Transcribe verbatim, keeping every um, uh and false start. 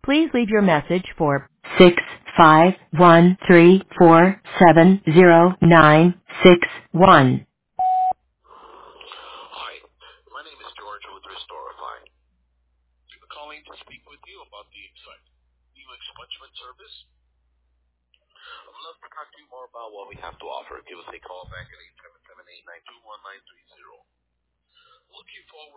Please leave your message for six five one three four seven zero nine six one. Hi, my name is George with Restorify. I'm calling to speak with you about the Excite new expungement service. I would love to talk to you more about what we have to offer. Give us a call back at eight seven seven, eight nine two, one nine three zero. Looking forward